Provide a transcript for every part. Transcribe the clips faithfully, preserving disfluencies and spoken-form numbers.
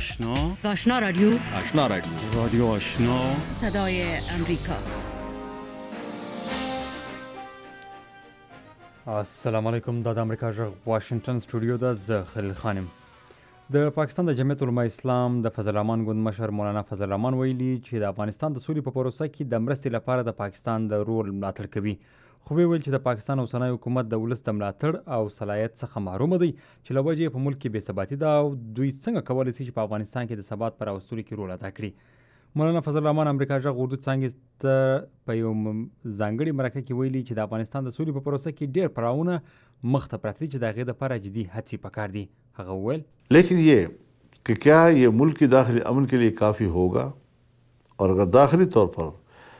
آشنا آشنا رادیو آشنا رادیو رادیو آشنا صدای امریکا. السلام علیکم. دا د امریکا غږ واشنگټن سټوډیو ده. زه خلیل خانم. د پاکستان د جمعیت علماء اسلام د فضل الرحمن ګوند مشر مولانا فضل الرحمن ویلي چې د افغانستان د سولې په پروسه کې د مرستې لپاره د پاکستان د رول ملاتړ کوي. خو ویل چې د پاکستان اوسنی حکومت د ولس د ملاتړ او صلاحیت څخه محروم دی چې له وجې په ملک کې بې ثباتي ده او دوی څنګه کولی شي چې په افغانستان کې د ثبات پر راوستلو کې رول ادا کړي. مولانا فضل الرحمن امریکا غږ اردو څانګې ته په یو ځانګړي مرکه کې ویلي چې د افغانستان د سولې په پروسه کې ډېر پړاوونه مخ ته پراته دي چې د هغې دپاره جدي هڅې پکار دي. هغه وویل لیکن یہ کہ کیا یہ ملک کی داخلی امن کے لیے کافی ہوگا، اور اگر داخلی طور پر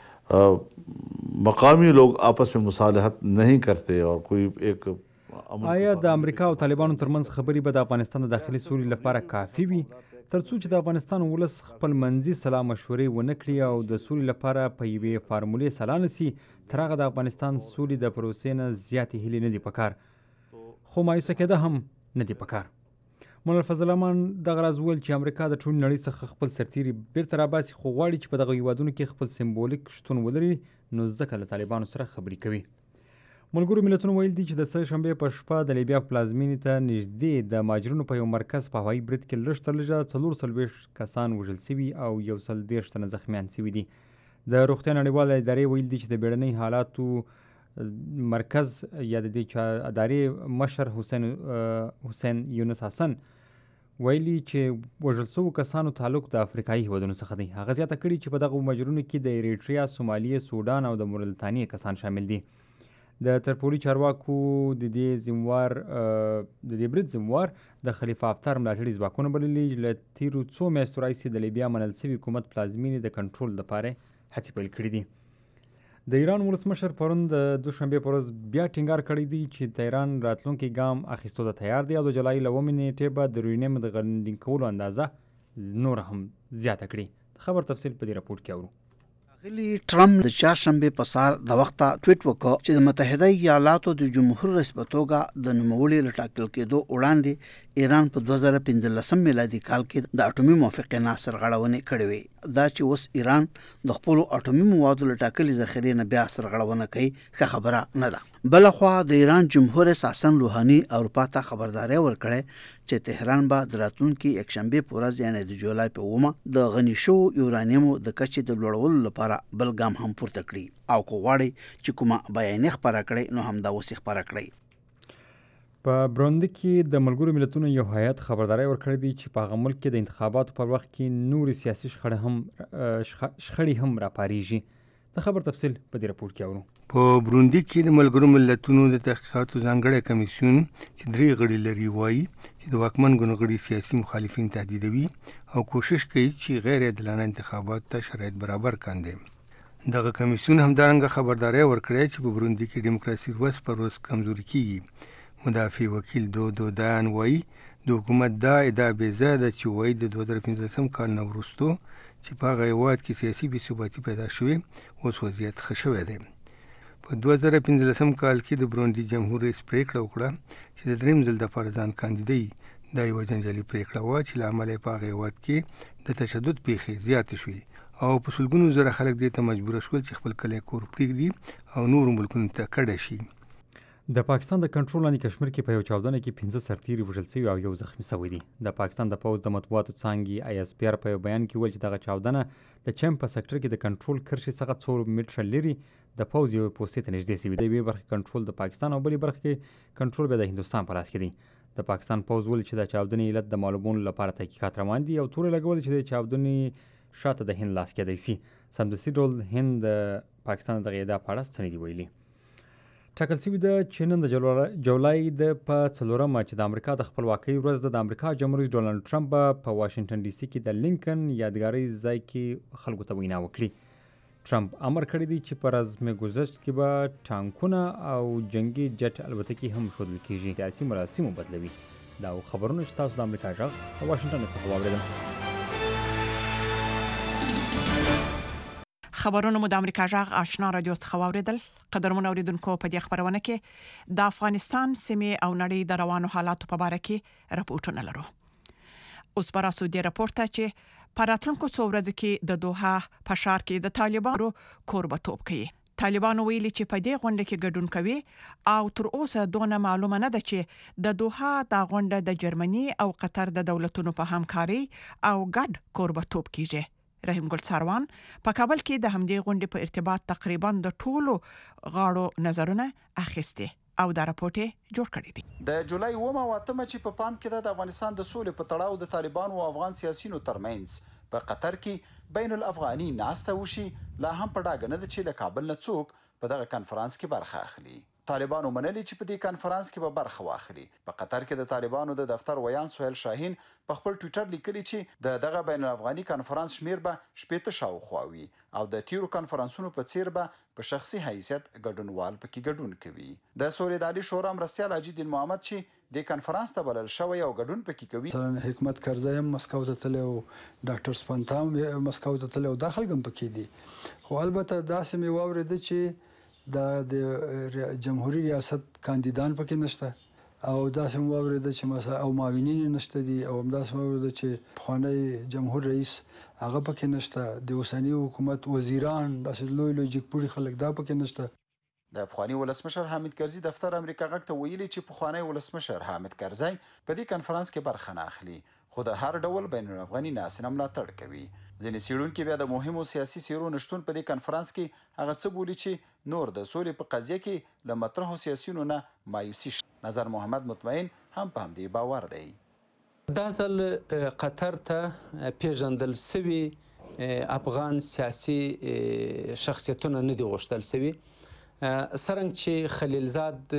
مقامی لوگ آپس میں مصالحت نہیں کرتے اور کوئی ایک آیا د امریکا او طالبانو ترمنځ خبرې به د افغانستان د داخلي سولې لپاره کافي وي تر څو چې د افغانستان ولس خپل منځي سلا مشورې ونه کړي او د سولې لپاره په یوې فارمولې سلا نه سي، تر هغه د افغانستان سولې د پروسې نه زیاتې هیلې نه دي پکار، خو مایوسه کېده هم نه دي پکار. مولانا فضل الرحمن دغه راز وویل چې امریکا د ټولې نړۍ څخه خپل سرتیري بیرته راباسي، خو غواړي چې په دغه هیوادونو کې خپل سمبولیک شتون ولري، نو ځکه له طالبانو سره خبرې کوي. ملګرو ملتونو ویل دي چې د سه شنبې په شپه د لیبیا پلازمینې ته نږدې د مهاجرینو په یو مرکز په هوایي برید کې لږ تر لږه څلور څلوېښت کسان وژل سوي او یو سل دېرش تنه زخمیان سوي دي. د روغتیا نړیواله ادارې ویل دي چې د بیړنۍ حالاتو مرکز یا د دې ادارې مشر حسین حسین یونس حسن ویلي چې وژل شوو کسانو تعلق د افریقایي هیوادونو څخه دی. هغه زیاته کړي چې په دغه مهاجرینو کې د ایریټریا، سومالیې، سودان او د مورلتانیې کسان شامل دي. د ترپولي چارواکو د دې زموار د دې برید زموار د خلیفه حفتر ملاتړي ځواکونه بللي له تیرو څو میاشتو راهیسې د لیبیا منل سوي حکومت پلازمینې د کنټرول لپاره هڅې پیل کړي دي. د ایران ولسمشر پرون د دوشنبې په ورځ بیا ټینګار کړی دی چې د ایران راتلونکی ګام اخیستو ته تیار دی او د جولای له اوومې نیټې به د یورانیم د غنډین کولو اندازه نور هم زیاته کړي. د خبر تفصیل په دې راپورټ کې اورو. ښاغلي ټرمپ د چهارشنبې په سهار د وخته ټویټ وکړ چې د متحده ایالاتو د جمهور رئیس په توګه د نوموړي له ټاکل کېدو وړاندې ایران په دوه زره پنځلسم میلادي کال کې د اټومي موافقې نه سرغړونې کړې وې. دا چې اوس ایران د خپلو اټومي موادو له ټاکلي ذخیرې نه بیا سرغړونه کوي ښه خبره نه ده. بلخوا د ایران جمهور رئیس حسن روحاني اروپا ته خبرداری ورکړی چې تهران به د راتلونکي یکشنبې په ورځ یعنې د جولای په اوومه د غني شوو یورانیمو د کچې د لوړولو لپاره بل ګام هم پورته کړي او که غواړي چې کومه بیانیه خپره کړي نو همدا اوس یې خپره کړئ. په بروندي کې د ملګرو ملتونو یو هیئت خبرداری ورکړی دی چې په هغه ملک کې د انتخاباتو پر وخت کې نورې سیاسي شخړې هم شخړې هم راپارېږي. د خبر تفصیل په دې راپور کې اورو. په بروندي کې د ملګرو ملتونو د تحقیقاتو ځانګړی کمیسیون چې درې غړي لري وایي چې د واکمن ګوند غړي سیاسي مخالفین تهدیدوي او کوشش کوي چې غیر عادلانه انتخابات ته شرایط برابر کاندي. دغه کمیسیون همدارنګه خبرداری ورکړی چې په بروندي کې دیموکراسي ورځ پر ورځ کمزوري کیږي. مدافع وکیل دو دو دان وایي د حکومت دا ادعا بې ځایه ده چې وایي د دوه زره پنځلسم کال نه وروستو چې په هغه هېواد کې سیاسي بې ثباتي پیدا شوې اوس وضعیت ښه شوی دی. په دوه زره پنځلسم کال کې د بروندي جمهور رئیس پرېکړه وکړه چې د درېیم ځل دپاره ځان کاندیدوي. دا یوه جنجالي پرېکړه وه چې له امله یې په هغه هېواد کې د تشدد پیښې زیاتې شوې او په سلګونو زره خلک دې ته مجبوره شول چې خپل کلی کور پرېږدي او نورو ملکونو ته کډه شي. د پاکستان د کنټرول لاندې کشمیر کې په یو چاودنه کې پنځه سرتیري وژل شوي او یو زخمي شوی دی. د پاکستان د پوځ د مطبوعاتو څانګې آی اس پی آر په یو بیان کې ویل چې دغه چاودنه د چم په سکتر کې د کنټرول کرښې څخه څو میټره لرې د پوځ یوې پوستې ته نږدې شوي. د یوې برخې کنټرول د پاکستان او بلې برخې کې کنټرول بیا د هندوستان په لاس کې دی. د پاکستان پوځ ویل چې د چاودنې علت د معلومولو لپاره تحقیقات روان دي او تورې لګولې چې د چاودنې شاته د هند لاس کېدی شي. سمدستي ډول هند د پاکستان دغه ادعا په اړه څه نه دي ویلي. ټاکل شوي ده چې نن د جولای د په څلورمه چې د امریکا د خپلواکۍ ورځ ده د امریکا جمهور رئیس ډونالډ ټرمپ به په واشنګټن ډي سي کې د لینکن یادګاري ځای کې خلکو ته وینا وکړي. ټرمپ امر کړی دی چې په رزم ګذشت کې به ټانکونه او جنگي جټ الوتکې هم ښودل کېږي. سیاسي مراسمو بدلوي. دا خبرونه چې تاسو د امریکا غږ په واشنګټن څخه واورېدل. خبرونه مو د امریکا غږ آشنا رادیو څخه واوریدل. قدرمن اوریدونکو په دې خبرونه کې د افغانستان سیمې او نړۍ د روانو حالاتو په اړه کې راپورټونه لرو. اوس پر اسو دی راپورته چې پراتلونکو څو ورځې کې د دوحه په ښار کې د طالبانو کوربتوب کوي. طالبانو ویلي چې په دې غونډه کې ګډون کوي او تر اوسه دونه معلومه نه ده چې د دوحه د غونډه د جرمني او قطر د دولتونو په همکاري او ګډ کوربتوب کیږي. رحیم ګل ساروان په کابل کې د همدې غونډې په ارتباط تقریبا د ټولو غاړو نظرونه اخیستي او دا راپورټ جوړ کړی دی. د جولای اومه او اتمه چې په پام کې د افغانستان د سولې په تړاو د طالبانو او افغان سیاسيونو ترمنځ په قطر کې بین الافغاني ناسته وشي، لا هم په ډاګه نه ده چې له کابل نه څوک په دغه کانفرنس کې برخه اخلي. طالبانو منلي چې په دې کانفرنس کې به برخه واخلي. په قطر کې د طالبانو د دفتر ویان سهیل شاهین په خپل ټویټر لیکلي چې د دغه بین الافغاني کانفرنس شمیر به شپږ شاوخوا وي او د تیرو کانفرنسونو په څیر به په شخصي حیثیت ګډونوال پکې ګډون کوي. د سوریدالي شورا مرستیال حاجی دین محمد چې د کانفرنس ته بلل شوی او ګډون پکې کوي. مثلا حکمت کرزی هم مسکو ته تللی او ډاکټر سپنتا هم مسکو ته تللی او دا خلک هم پکې دي. خو البته داسې مې واورېده چې د د جمهوریت ریاست کاندیدان پکې نشته او داسې مې واورېده چې مثلا او معاونین نشته دي او همداسې مې واورېده چې پخوانی جمهور رئیس هغه پکې نشته، د اوسني حکومت وزیران داسې لوی لوی جګپوړي خلک دا پکې نشته. د پخوانی ولسمشر حامد کرزي دفتر امریکا غږ ته ویلي چې پخوانی ولسمشر حامد کرزي په دې کانفرنس کې برخه نه اخلي، خو د هر ډول بین الافغاني ناسنه ملاتړ کوي. ځینې څېړونکي بیا د مهمو سیاسي څیرو نشتون په دې کانفرنس کې هغه څه بولي چې نور د سولې په قضیه کې له مطرحو سیاسیونو نه مایوسي شته. نظر محمد مطمئن هم په همدې باور دی. دا ځل قطر ته پیژندل سوي افغان سیاسي شخصیتونه نه دي غوښتل سوي، سرنګ چې خلیلزاد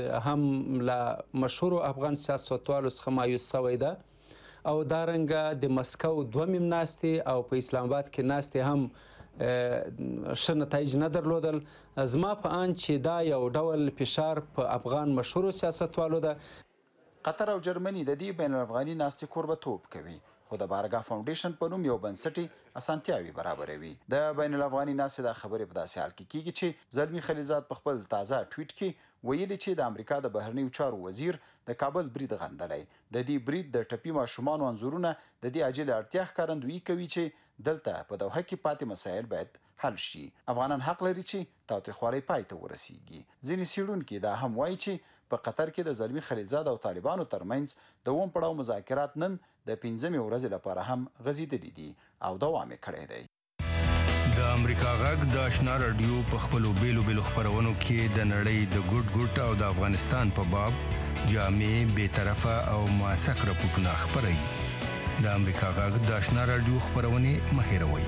هم له مشهورو افغان سیاستوالو څخه مایوس شوی ده او دارنګه د مسکو دوه میم ناستې او په اسلام آباد کې ناستې هم ښه نتایج نه درلودل. زما په اند چې دا یو ډول فشار په افغان مشهورو سیاستوالو ده. قطر او جرمني د دې بین الافغاني ناستې کوربتوب کوي، خو د بارګا فاونډیشن په نوم یو بنسټي اسانتیاوي برابروي. د بین الافغاني ناستې د خبرې په داسې حال کې کیږي چې زلمی خلیلزاد په خپل تازه ټویټ کې ویلي چې د امریکا د بهرنیو چارو وزیر د کابل برید غندلی. د دې برید د ټپي ماشومانو انځورونه د دې عاجله اړتیا ښکارندویي کوي چې دلته په دوحه کې پاتې مسایل باید حل شي. افغانان حق لري چې تاوتریخوالۍ پای ته ورسیږي. ځینې څېړونکي دا هم وایي چې په قطر کې د زلمی خلیلزاد او طالبانو ترمنځ د اووم پړاو مذاکرات نن د پنځمې ورځې لپاره هم غځېدلي دي او دوام یې کړی دی. د امریکا غږ د آشنا رادیو په خپلو بیلو بیلو خپرونو کې د نړۍ د ګوټ ګوټ او د افغانستان په باب جامع، بیطرفه او موثق راپورټونه خپروي. د امریکا غږ د آشنا رادیو خپرونې مه هېروئ.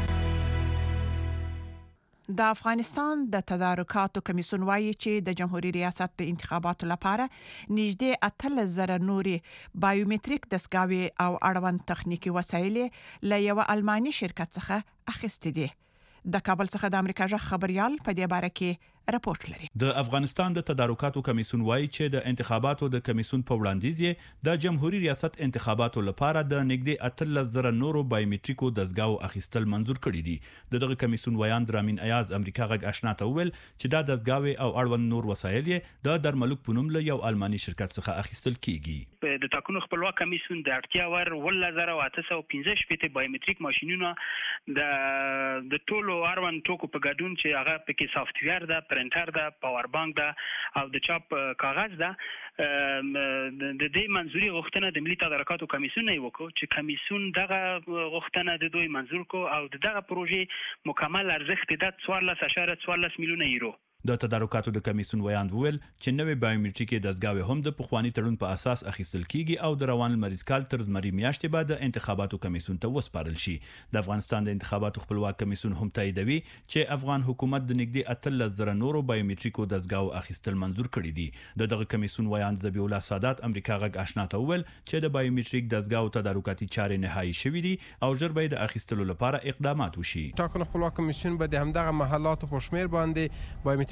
د افغانستان د تدارکاتو کمیسیون وایي چې د جمهوریت ریاست د انتخاباتو لپاره نږدې اتلس زره نورې بایومټریک دستګاوې او اړوند تخنیکي وسایل له یوه الماني شرکت څخه اخیستي دي. د کابل څخه د امریکا غږ خبريال په دې باره کې راپورټ لري. د افغانستان د تدارکاتو کمیسیون وایي چې د انتخاباتو د کمیسیون په وړاندیز یې د جمهوریت ریاست انتخاباتو لپاره د نږدې اتلس زره نورو بایومټریکو دستګاو اخیستل منزور کړي دي. دغه کمیسیون ویان درامین ایاز امریکا غږ آشنا ته ویل چې دا دستګاوې او اړوند نور وسایل یې د درملوک په نوم له یو الماني شرکت څخه اخیستل کیږي. د ټاکنو خپلواک کمیسیون د اړتیا ور ولس زره اته سوه پنځه شپږ بایومټریک ماشینونه د د ټولو اړوند ټکو په ګډون چې هغه پکې سافټویر ده، پرنټر ده، پاور بانک ده او د چاپ کاغذ ده. د دې منځوري غوښتنه د ملي تدارکاتو کمیسیون نه وکړو چې کمیسیون دغه غوښتنه د دوی منزور کو او دغه پروژې مکمل ارزښت د څوارلس اعشاریه څوارلس میلیونه یورو. د تدارکاتو د کمیسیون ویاند وویل چې نوې بایومټریکي دستګاوې هم د پخواني تړون په اساس اخیستل کیږي او د روان لمریز کال تر زمري میاشتې بعد د انتخاباتو کمیسیون ته وسپارل شي. د افغانستان د انتخاباتو خپلواک کمیسیون هم تاییدوي چې افغان حکومت د نږدې اتلس زره نورو بایومټریکو دستګاو اخیستل منزور کړي دي. دغه کمیسیون ویاند ذبیح الله سادات امریکا غږ آشنا ته وویل چې د بایومټریک دستګاو تدارکاتي چارې نهایی شوې دي او ژر به د اخیستلو لپاره اقدامات وشي. ټاکنو خپلواک کمیسیون به د همدغه محلاتو په شمیر باندې بایومټریک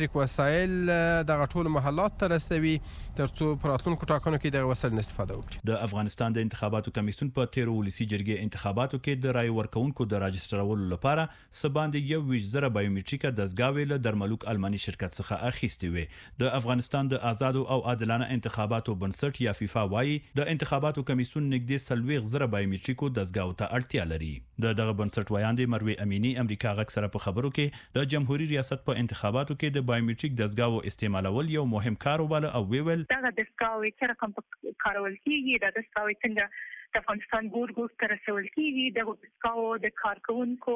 بایومټریک وسایل دغه ټول محلات ته رسوي ترڅو په راتلونکو ټاکنو کې دغه وسایل استفاده وکړي. د افغانستان د انتخاباتو کمیسیون په تیرو ولسی جرګې انتخاباتو کې د رای ورکونکو د راجسترولو لپاره سباندې یو ویش زره بایومټریک دستګاوې له درملوک الماني شرکت څخه اخیستې وي. د افغانستان د آزادو او عادلانه انتخاباتو بنسټ یا فیفا وايي د انتخاباتو کمیسیون نږدې سلويغ زره بایومټریکو دستګاو ته اړتیا لري. د دغه بنسټ ویاندې مروي امینی امریکا غږ سره په خبرو کې د جمهوریت ریاست په انتخاباتو کې د بایومټریک دستګاو استعمالول یو مهم کار وباله او ویل دا دستګاو چې رقم کارول کیږي دا دستګاو څنګه د افغانستان ګور ګور تر رسول کیږي د دستګاو د کارکونکو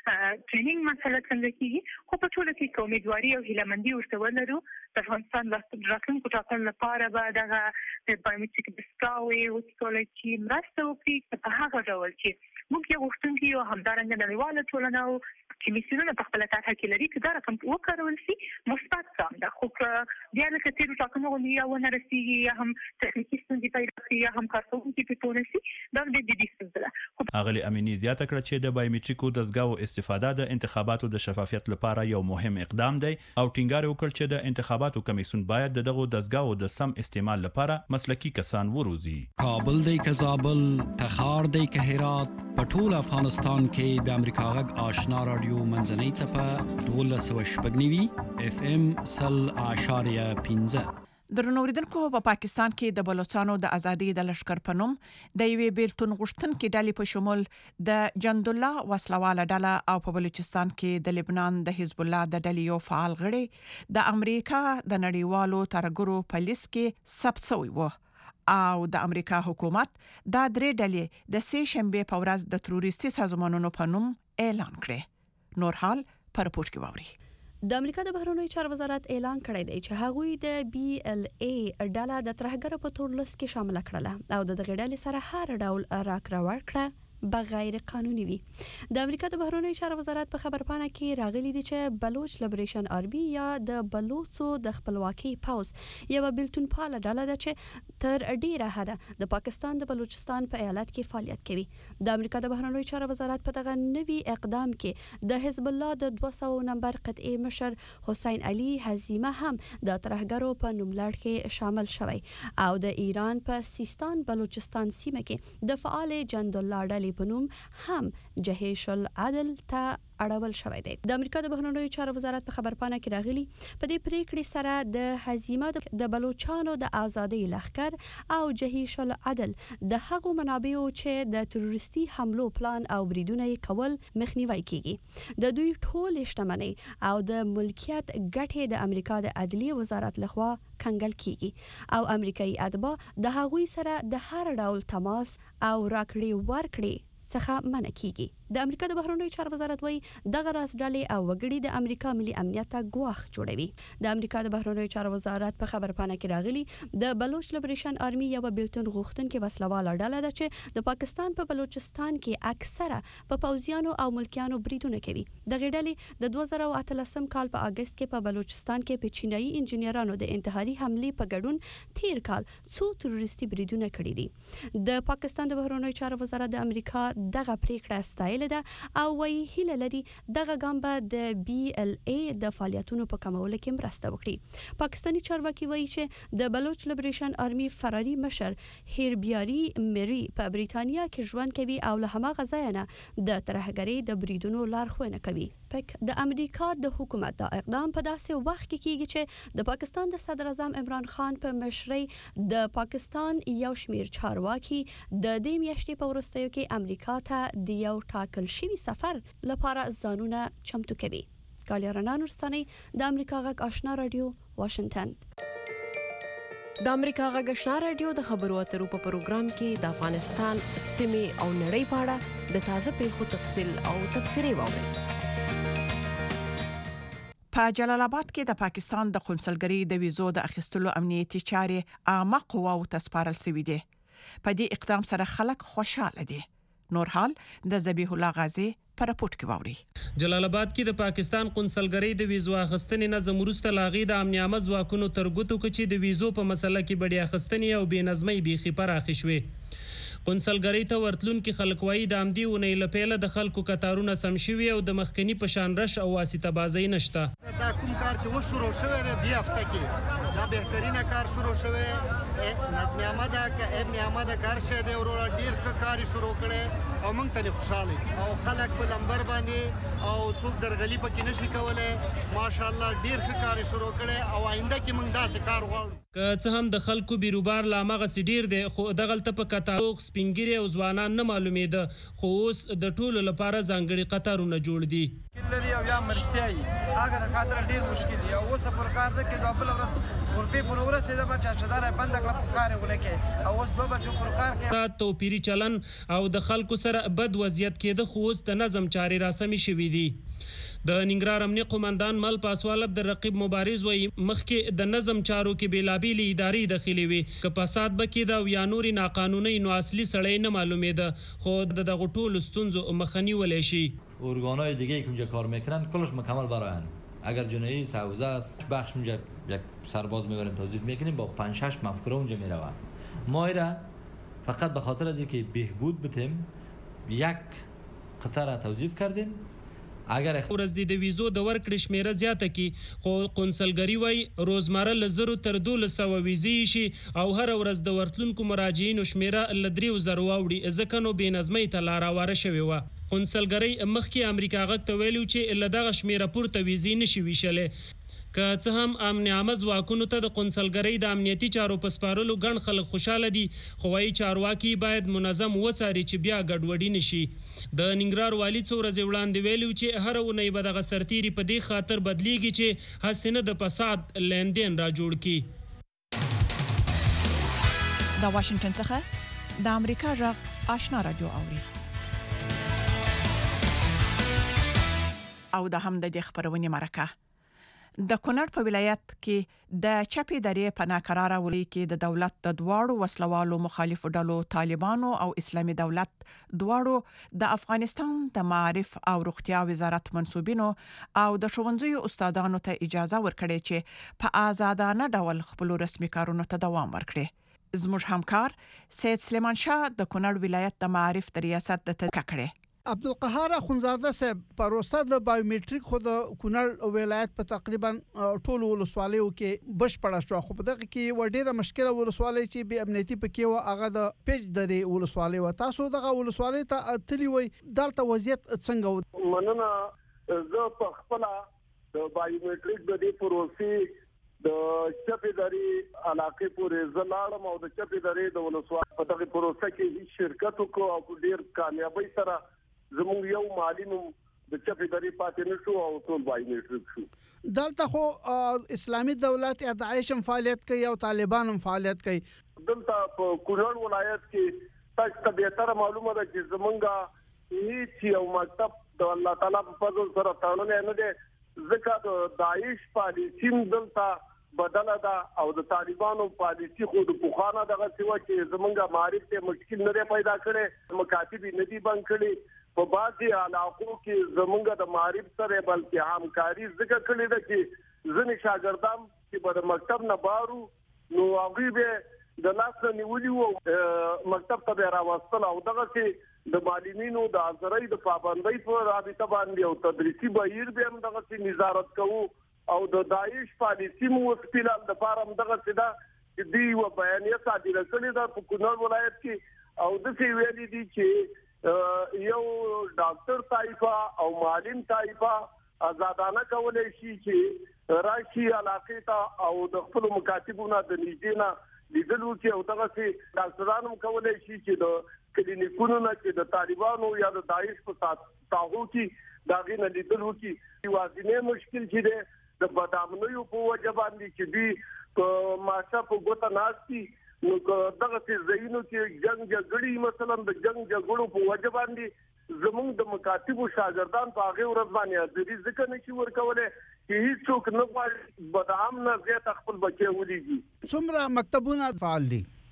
ټریننګ مسله څنګه کیږي خو په ټول کې امیدواري او هیلمندي ورته ولرو د افغانستان راتلونکو ټاکنو لپاره به دغه د بایومټریک دستګاو او ټولې مرسته وکړي په هغه ډول چې موږ یو غوښتونکي او همدارنګه نړیواله ټولنه او کمیسیونونه په خپل طرحه کې لري چې دا رقم وکارول شي مثبت ګام ده. خو بیا لکه تیرو ټاکنو غوندې یا ونه رسېږي یا هم تخنیکي ستونزې پیدا کړي یا هم کارکوونکي پرې پوه نه شي دا ډېر جدي ستونزه ده. اغلې امینی زیاته کړه چې د بایومټریکو دستګاو استفاده د انتخاباتو د شفافیت لپاره یو مهم اقدام دی او ټینګار وکړ چې د انتخاباتو کمیسیون باید د دغه دستګاو د سم استعمال لپاره مسلکي کسان وروزي. کابل دی که زابل، تخار دی که هرات، په ټول افغانستان کې د امریکا غږ آشنا رادیو منځنۍ څپه دولس سوه شپږ نوي اف ام سل اعشاریه پنځه. درنو اوریدونکو په پاکستان کې د بلوچستانو د ازادۍ د لشکر په نوم د یوې بیلتون غوښتونکې ډلې په شمول د جند الله وسلواله ډله او په بلوچستان کې د لبنان د حزب الله د ډلې یو فعال غړي د امریکا د نړیوالو ترګرو په لیست کې ثبت شوی و او د امریکا حکومت دا درې ډلې د سه شنبه په ورځ د تروریستي سازمانونو په نوم اعلان کړي. نور حال پر رپورت کې واوري. د امریکا د بهرنیو چارو وزارت اعلان کړی دی چې هغوی د بی ال ای ډله د ترهګرو په تور لیست کې شامل کړله او د دغه ډلې سره هر ډول راکړه ورکړه بغیر قانوني وي. د امریکا د بهرنیو چارو وزارت په خبرپاڼه کې راغلي دي چې بلوچ لیبریشن آرمي یا د بلوچو د خپلواکۍ پوځ یو بیلتون پاله ډله ده چې تر ډیره حده د پاکستان د بلوچستان په ایالت کې فعالیت کوي. د امریکا د بهرنیو چارو وزارت په دغه نوي اقدام کې د حزب الله د دوه سوه نمبر قطعي مشر حسین علي حزیمه هم د ترهګرو په نوملړ کې شامل شوی او د ایران په سیستان بلوچستان سیمه کې د فعال جند الله ډلې په نوم هم جهیش العدل ته اړول شوی دی. د امریکا د بهرنیو چارو وزارت په خبرپاڼه کې راغلي په دې پریکړې سره د حزیمه د بلوچستانو د ازادۍ لښکر او جهیش العدل د هغو منابعو چې د تروریستي حملو پلان او بریدونه کول مخنیوي کیږي. د دوی ټول شتمنۍ او د ملکیت ګټې د امریکا د عدلیه وزارت لخوا کنګل کیږي او امریکایي اتباع د هغوی سره د هر ډول تماس او راکړې ورکړې څخه منع کیږي. د امریکا د بهرنیو چارو وزارت وایي دغه راز ډلې او وګړي د امریکا ملي امنیت ته ګواښ جوړوي. د امریکا د بهرنیو چارو وزارت په خبرپاڼه کې راغلي د بلوچ لیبریشن آرمي یو بیلتون غوښتونکې وسلواله ډله ده چې د پاکستان په بلوچستان کې اکثره په پوځیانو او ملکیانو بریدونه کوي. دغه ډلې د دوه زره اتلسم کال په اگست کې په بلوچستان کې په چینایي انجنیرانو د انتحاري حملې په ګډون تیر کال څو تروریستي بریدونه کړي دي. د پاکستان د بهرنیو چارو وزارت د امریکا دغه پریکړه ستایلې ده او وايي هیله لري دغه ګام به د بی ال ای د فعالیتونو په کمولو کې مرسته وکړي. پاکستاني چارواکي وایي چې د بلوچ لیبریشن آرمي فراري مشر هیربیاري مری په بریتانیا کې ژوند کوي او له هماغه ځایه نه د ترهګرۍ د بریدونو لارښوونه کوي. د امریکا د حکومت دا اقدام په داسې وخت کې کیږي چې د پاکستان د صدر اعظم عمران خان په مشرۍ د پاکستان یو شمیر چارواکي د دې میاشتې په وروستیو کې امریکا ته د یو ټاکل شوي سفر لپاره ځانونه چمتو کوي. ګالیا رڼا نورستاني د امریکا غږ آشنا رادیو واشنگټن. د امریکا غږ آشنا رادیو د خبرو اترو په پروګرام کې د افغانستان سیمې او نړۍ په اړه د تازه پیښو تفصیل او تبصرې واورئ. په جلال آباد کې د پاکستان د قونسلګرۍ د ویزو د اخیستلو امنیتي چارې عامه قواو ته سپارل شوې دي. په دې اقدام سره خلک خوشاله دي. نور حال د ذبیح الله غازی پر راپورټ کې واوري. جلال آباد کې د پاکستان قونسلګرۍ د ویزو اخیستنې نظم وروسته لاغي د امن عامه ځواکونو تر ګوتو کې د ویزو په مسله کې بډې اخیستنې او بې نظمۍ بیخي پراخې شوې. قونسلګرۍ ته ورتلونکي خلک وایي د همدې اونۍ له پیله د خلکو کتارونه سم شوي او د مخکني په شان رش او واسطه بازۍ نشته. دا کوم کار چې و شروع شوی دی دې هفته کې دا بهترینه کار شروع شوی. نظم عامه ده که ابن عامه ده کار شوی دی وروره ډېر ښه کار یې شروع کړی او موږ ته خوشحاله او خلک په لمبر باندې او څوک درغلي پکې نشي کولی. ماشاءالله ډېر ښه کار یې شروع کړی او آینده کې موږ داسې کار غواړو. که څه هم د خلکو بیروبار لا هماغسې ډېر دی خو دغلته په کتاروغ سپینګیري او ځوانان نه معلومېده خو اوس د ټولو لپاره ځانګړي قطارونه جوړ دي. لري او یا مرستیا وي هغه د خاطر ډېر مشکل دی او اوس پر کار ده کې دوه بل ورځ ورپې پر ورسېده به چاشدار بند کړه په کار ونه کې او اوس دوه بجو پر کار کې توپیري چلن او د خلکو سره بد وضعیت کېده خو اوس د نظم چارې راسمې شوي دي. د ننګرهار امنیه قومندان مل پاسوال عبدالرقیب مبارز وایي مخکې د نظم چارو کې بېلابېلې ادارې دخیلې وي که فساد به کېده او یا نورې ناقانونۍ نو اصلي سړی نه معلومېده خو د دغو ټولو ستونزو مخه نیولی شي. ارگانهای دیگه که اونجا کار میکنن کلش مکمل برایند. اگر جنایی حوزه است بخش اونجا یک سرباز میبریم توظیف میکنیم با پنج شش مفکوره اونجا میروند. ما ایره فقط به خاطر از اینکه بهبود بتیم یک قطار توظیف کردیم. اگر ورځ د ویزو د ورکړې شمیره زیاته کی خو قونسلګری وای روزمره ل زرو تر دولس سوه ویزې شي او هر ورځ د ورتلونکو مراجعینو شمیره ل دریو زرو واوړي ځکه نو بې نظمۍ ته لار هواره شوې وه. قونسلګری مخکې امریکا غږ ته ویلي چې له دغه شمیره پورته ویزې نشي ویشلی. که څه هم امن عامه ځواکونو ته د قونسلګرۍ د امنیتي چارو په سپارلو ګڼ خلک خوشحاله دي خو وایي چارواکي باید منظم وڅاري چې بیا ګډوډي نشي. د ننګرهار والي څو ورځې وړاندې ویلي چې هره اونۍ به دغه سرتیري په دې خاطر بدلیږي چې هسې نه د فساد لیندین را جوړ کړي. د واشنگټن څخه د امریکا غږ آشنا رادیو اوري او د هم د دې خبرونې مرکه د کونړ په ولایت کې د چپې درې په ناقراره ولي کې د دولت د دواړو وسلوالو مخالفو ډلو طالبانو او اسلامي دولت دواړو د افغانستان د معارف او روغتیا وزارت منسوبینو او د ښوونځیو استادانو ته اجازه ورکړې چې په آزادانه ډول خپل رسمي کارونو ته دوام ورکړي. زموږ همکار سید سلیمان شاه د کونړ ولایت د معارف د ریاست د تدقیق کړي. عبدالقهار اخونزاده صاحب پروسه د بایومټریک خو د کونړ ولایت په تقریبا ټولو ولسوالیو کې بشپړه شو خو په دغه کې و ډیره مشکله ولسوالۍ چې به امنیتي پکې و هغه د پیج درې ولسوالۍ و تاسو دغه ولسوالۍ ته اتلی وي دلته وضعیت څنګه مننه. زه په خپل د بایومټریک د دې پروسې د چپې درې علاقې پورې زلاړم او د چپې درې د ولسوالۍ په دغه پروسه کې شرکت وکړ او ډیر کامیابی سره زموږ یو معلم د چپې درې پاتې نشو او ټول بایومټریک شو. دلته خو اسلامي دولت یا داعش هم فعالیت کوي او طالبان هم فعالیت کوي. دلته په کونړ ولایت کې تاسو ته بهتره معلومه ده چې زمونږ هیڅ یو مکتب د الله تعالی په فضل سره تړلی نه دی ځکه د داعش پالیسي دلته بدله ده او د طالبانو پالیسي خو د پخوانه دغه سیوه چې زمونږ معارف ته مشکل نه دی پیدا کړی مکاتب نه دي بند کړي. په بعضي علاقو کې زمونږ د معارف سره بلکې همکاري ذکر کړی ده چې ځینې شاګردان چې به د مکتب نه بارو نو هغوی به د لاس نه نیولي وو مکتب ته به راوستل او دغسې د معلمینو د حاضرۍ د پابندۍ په رابطه باندې او تدریسي بهیر به هم دغسې نظارت کوو او د داعش پالیسي مو اوس فلحال دپاره هم دغسې ده چې دوی یوه بیانیه صادره کړې ده په کونړ ولایت کې او داسې ویلي دي چې یو ډاکټر طایفه او معلم طایفه آزادانه کولی شي چې راشي علاقې ته او د خپلو مکاتبونه د نږدې نه لیدل وکړي او دغسې ډاکټران هم کولی شي چې د کلینیکونو نه چې د طالبانو یا د داعش په ساحو کې د هغې نه لیدل وکړي. یوازینی مشکل چې دی د بدامنیو په وجه باندې چې دوی په ماشه په ګوته ناست دي نو دغسې ځایونو کې جنګ جګړې مثلا د جنګ جګړو په وجه باندې زموږ د مکاتبو شاګردان په هغې ورځ باندې حاضري ځکه نشي ورکولی چې هېڅوک نه غواړي بدعام نه زیاته خپل بچی ولیږي. څومره مکتبونه فعال دي؟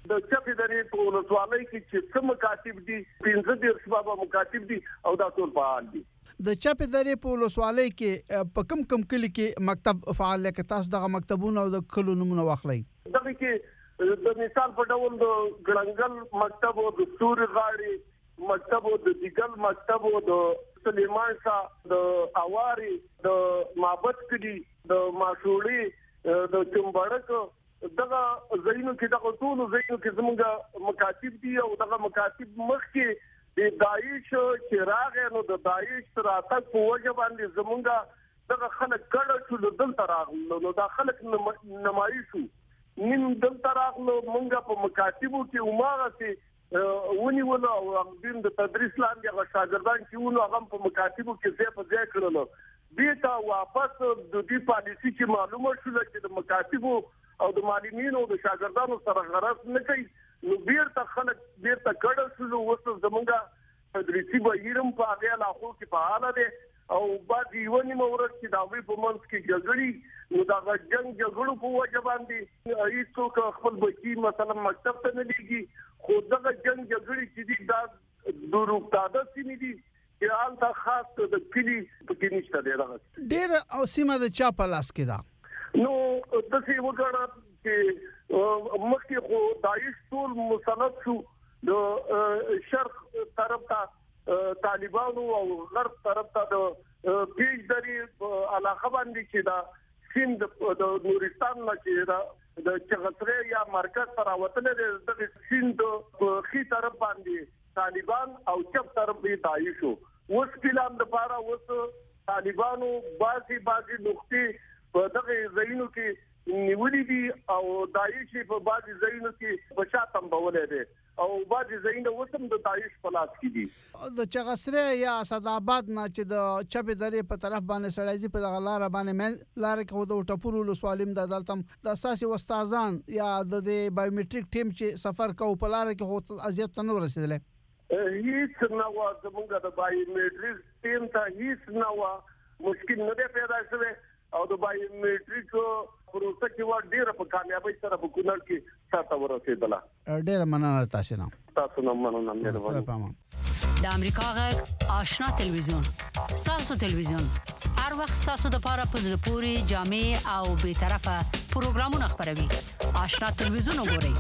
د چپې درې په ولسوالۍ کې چې څه مکاتب دي پنځه دېرش بابا مکاتب دي او دا ټول فعال دي. د چپې درې په ولسوالۍ کې په کم کم کلی کې مکتب فعال دی، که تاسو دغه مکتبونه او د کلو نومونه واخلئ؟ دغه کې د مثال په ډول د ګړنګل مکتب او د سوري غاړي مکتب او د دیګل مکتب او د سلیمان شاه د اواري د مابد کلی د ماشوړي د چمبړک دغه زینو کې دغه ټول زینو کې زموږ مکاتب دي او دغه مکاتب مخ کې د داعش چراغ نو د داعش تراتک په وجه باندې زموږ دغه خلک کړه چې دلته راغلو نو دا خلک نمایش شو نیم دلته راغلو موږ په مکاتبو کې عمره کې ونی ولا او دین د تدریس لاندې هغه شاګردان چې ونو هغه په مکاتبو کې ځای په ځای کړل بیرته واپس د دې پالیسي چې معلومه شو چې د مکاتبو او د معلمینو او د شاګردانو سره غرض نه کوي نو بیرته خلک بیرته کړه شو اوس زمونږه تدریسي بهیرم په هغه علاقو کې فعال دي او بعد یو نیمه ورځ چې دا وی په منځ کې جګړې نو دا جنگ جګړو په وجه باندې هیڅوک خپل بچي مثلا مکتب ته نه لېږي خو دا جنگ جګړې چې دي دا دروغتاده سیمې دي چې حالت خاص د کلی په کې نشته دی راغلی ډېر او سیمه د چا په لاس کې ده نو د څه وګړه چې مخکې خو داعش ټول مسلط شو د شرق طرف ته طالبانو او غرب طرف ته د پیج دری علاقه باندې چې دا سیند د نورستان نه چې دا د چغترې یا مرکز تر وتلې د سیند په خي طرف باندې طالبان او چپ طرف به داعش شو اوس پلان د پاره اوس طالبانو بازي بازي نقطې په دغه ځایونو کې نیولې دي او داعش په بعضي ځایونو کې بشاتم بولې دي او بعضي ځایونه وسم د داعش په لاس کې دي د چغسرې یا اسداباد نه چې د چپې درې په طرف باندې سړایي په دغه لار باندې من لار کې د ټپورو لسوالم د دلتم د اساسي استادان یا د بایومټریک ټیم چې سفر کوي په لار کې هو اذیت نه ورسېدل هیڅ نه و زمونږ د بایومټریک ټیم ته هیڅ نه و مشکل نه پیدا شوه او د بایومټریک پروسه کې و ډیره په کامیابی سره په کونړ کې ساته ورسېدله. ډیره مننه تاسو نه تاسو نه مننه مهرباني. د امریکا غږ آشنا تلویزیون ستاسو تلویزیون هر وخت ستاسو د لپاره په زړه پوري جامع او به طرفه پروګرامونه خبروي. آشنا تلویزیون وګورئ.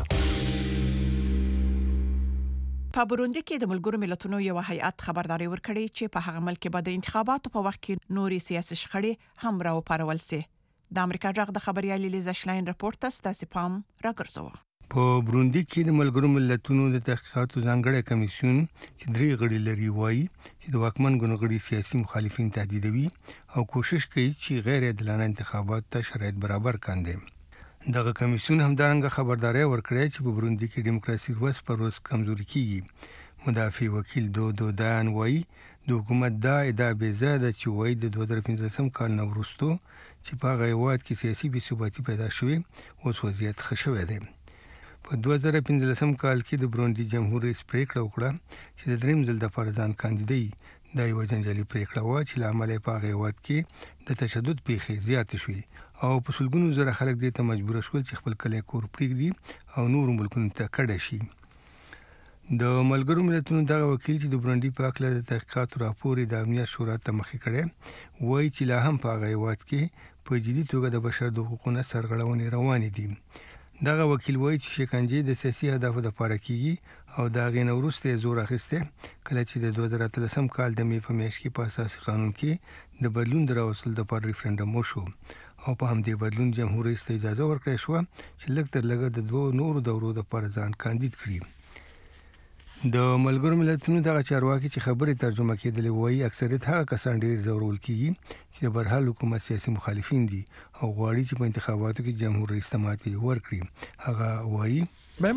په بوروندي کې د ملګرو ملتونو یو هیئات خبرداري ورکړې چې په هغه ملک کې به د انتخاباتو په وخت کې نوري سیاسي شخړې هم راو پارول سي. د امریکا جغ د خبريالي لیزا شلاین رپورت تاسو پام راګرځوه. په بروندي کې د ملګرو ملتونو د تحقیقاتو ځانګړی کمیسیون چې درې غړي لري وایي چې د واکمن ګوندونو سیاسي مخالفین تهدیدوي او کوشش کوي چې غیر عادلانه انتخابات ته شرایط برابر کاندي. دغه کمیسیون همدارنګه خبرداري ورکړې چې په بروندي کې دیموکراسي روز پر روز کمزوري کیږي. مدافع وکیل دو دو دان وایي د حکومت دا ادعا به زیاده چې وایي د دوه زره پنځم کال نه وروسته چې په غیوات کې سیاسي بې ثباتي پیدا شوې اوس وضعیت ښه شوی دی. په دوه زره پنځم کال کې د بروندي جمهور رئیس پریکړه وکړه چې د دریم ځل د فرزان کاندیدای د یو جنجالي پریکړه و چې لامل په غیوات کې د تشدد پیښې زیات شوې او په سلګونو زره خلک دې ته مجبور شول چې خپل کلی کور پریږدي او نور ملکونو ته کډه شي. د ملګرو ملتونو دغه وکیل چې د بروندي په اړه د تحقیقاتو راپور د امنیت شورا ته مخې کړي وایي چې لا هم په غیوات کې په جدي توګه د بشر د حقوقو سرغړونې روانې دي. دغه وکیل وایي چې شکنجه د سیاسي اهدافو لپاره کیږي او دا غي نورسته زور اخیسته کله چې د دوه زره اتلسم کال د می په میاشت کې په اساسي قانون کې د بدلون دراوصل د پر ریفرندوم وشو او په همدې بدلون جمهور رئیس ته اجازه ورکړې شو چې لږ تر لږه د دوه نورو دورو د پر ځان کاندید کړي. د ملګرو ملتونو دغه چارواکي چې خبرې ترجمه کېدلې وایي اکثریت هغه کسان ډیر ضرورل کیږي چې د برحال حکومت سیاسي مخالفین دي او غواړي چې په انتخاباتو کې جمهور رئیس ته ماتې ورکړي. هغه وایي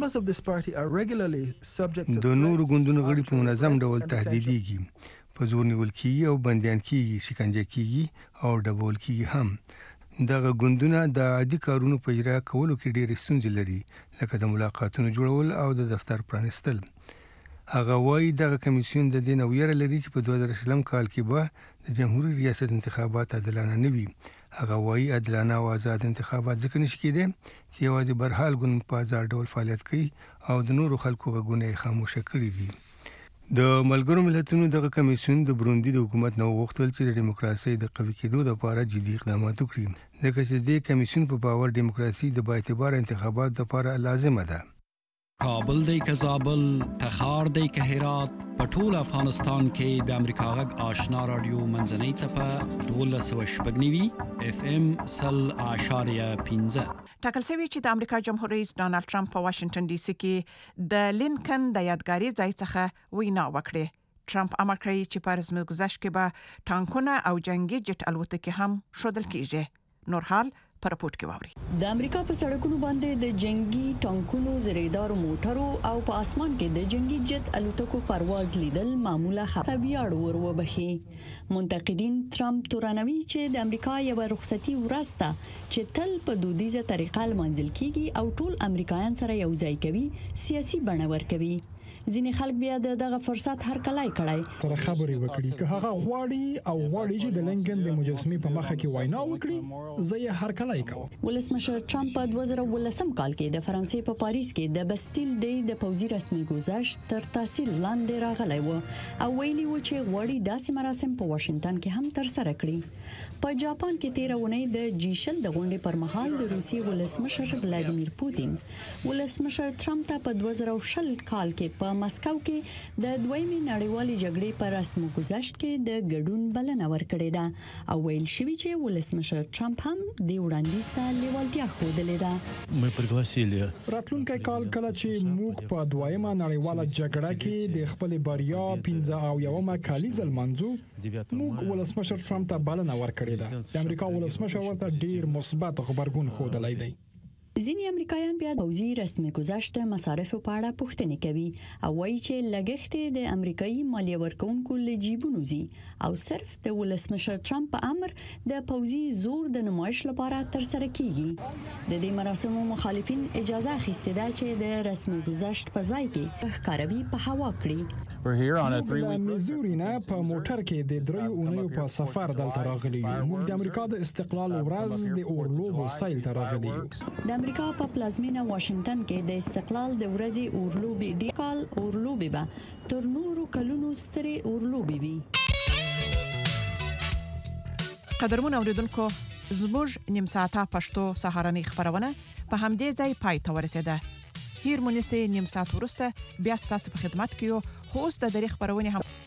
د نورو ګوندونو غړي په منظم ډول تهدیدېږي، په زور نیول کیږي او بندیان کیږي، شکنجه کیږي او ډبول کیږي هم. دغه ګوندونه د عادي کارونو په اجرا کولو کې ډېر ستونزې لري لکه د ملاقاتونو جوړول او د دفتر پرانستل. هغه وایي دغه کمیسیون د دې نو ویره لري چې په دوه زره شلم کال کې به د جمهوریت ریاست انتخابات عادلانه نه وي. هغه وایي عادلانه او آزاد انتخابات ځکه نشي کېدای چې یوازې برحال ګوند په آزاد ډول فعالیت کوي او د نورو خلکو غږونه خاموشه کړي دي. د ملګرو ملتونو دغه کمیسیون د بروندي د حکومت نو وغوښتل چې د دیموکراسي د قوي کېدو لپاره جدي اقدامات وکړي، ځکه چې د کمیسیون په باور دیموکراسي د با اعتبار انتخابات لپاره لازمه ده. کابل دی که زابل، تخار دی که هرات، په ټول افغانستان کې د امریکا غږ آشنا رادیو منځنۍ څپه دولس سوه شپږ نوي اف ام سل اعشاریه پنځه. ټاکل شوی چې د امریکا جمهور رئیس ډانلډ ټرمپ په واشنگټن ډي سي کې د لینکن د یادګاري ځای څخه وینا وکړه. ټرمپ امر کړی چې په رسمي گزارش کې به ټانکونه او جنگي جټ الوتکې هم شودل کیږي. نور حال پر راپورټ کې واوري. د امریکا په سړکونو باندې د جنگي ټانکونو، زریدارو موټرو او په اسمان کې د جنگي جت الوتکو پرواز لیدل معموله خبره ویاړ ور وبخي. منتقدین ټرمپ تورنوي چې د امریکا یو رخصتي ورسته چې تل په دودیزه طریقه لمانځل کیږي او ټول امریکایان سره یو ځای کوي، سیاسي بڼه ورکوي. ځینې خلک بیا دغه فرصت هر کلای کړای تر خبرې وکړي که هغه غواړي او غواړي چې د لینکن د مجسمې په مخه کې وینا وکړي، زه یې هر کلای کوم. ولسمشر ټرمپ په دوه زره ولسم کال کې د فرانسې په پاریس کې د بستیل ډے د پوځي رسمي گزارش تر تاثیر لاندې راغلی و او ویلي و چې غواړي داسې مراسم په واشنگټن کې هم تر سره کړي. په جاپان کې تیر اونۍ د جی شل د غونډې پر مهال د روسیې ولسمشر ولادیمیر پوتین ولسمشر ټرمپ ته په دوه زره شل کال کې په مسکو کې د دویمې نړیوالې جګړې پر رسمي گزارش کې د ګډون بلنه ورکړې ده او ویل شوی چې ولسمشر ټرمپ هم د وړاندیز ته لیوالتیا ښودلې ده. مې پرګلاسیلی راتلونکی کال کله چې موږ په دویمه نړیواله جګړه کې د خپل بریا پنځه او یومه کالیزه لمانځو، موږ ولسمشر ټرمپ ته بلنه ورکړې ده. د امریکا ولسمشر ورته ډیر مثبت خبرګون ښودلی دی. ځینې امریکایان بیا پوځي رسمي گزارش د مصارفو په اړه پوښتنې کوي او وایي چې لګښت د امریکایي مالیه ورکونکو له جیبونو ځي او صرف د ولسمشر ټرمپ په امر د پوځي زور د نمایش لپاره تر سره کیږي. د دې مراسمو مخالفین اجازه اخیستې ده چې د رسمي گزارش په ځای کې ښکاروي په هوا کړي. د میزوري نه په موټر کې د دریو اونیو په سفر دلته راغلي یو. موږ د امریکا د استقلال ورځ د اورلوبو سایل ته راغلي یو. د امریکا په پلازمینه واشنگټن کې د استقلال د ورځې اورلوبي ډی کال اورلوبي به تر نورو کلونو سترې اورلوبي وي. قدرمن اوریدونکو، زموږ نیم ساعته پښتو سهارنۍ خبرونه په همدې ځای پای ته ورسېده. هیر مونږه نیم ساعت وروسته بیا ستاسو په خدمت کې یو. خو اوس د دې خبرونه هم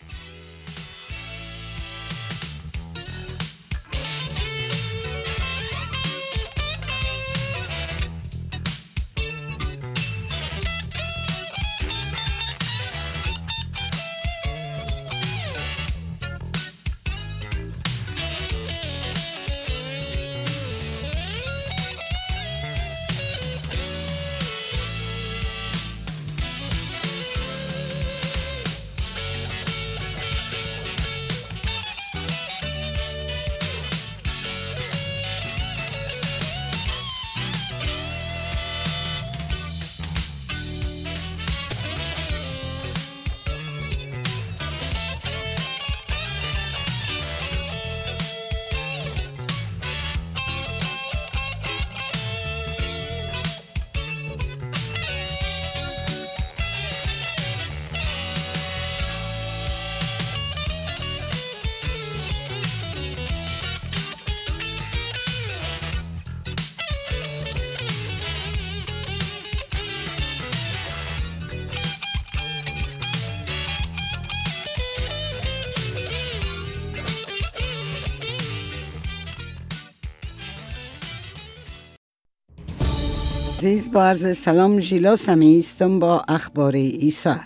عزیز با عرض سلام، ژیلا سمی هستم با اخبار ایسا.